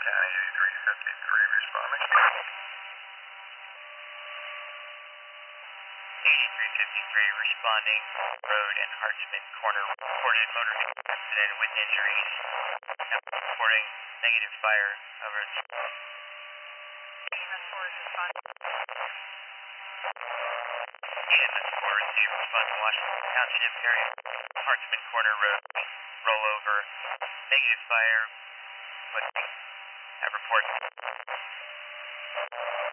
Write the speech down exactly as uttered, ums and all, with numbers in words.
County eighty-three fifty-three responding. eighty-three fifty-three responding, road and Hartsman Corner, reported motor accident with injuries. Reporting negative fire, over. E M S four is responding. E M S four received responding Washington Township area, Hartsman Corner Road, rollover, negative fire, what, have report.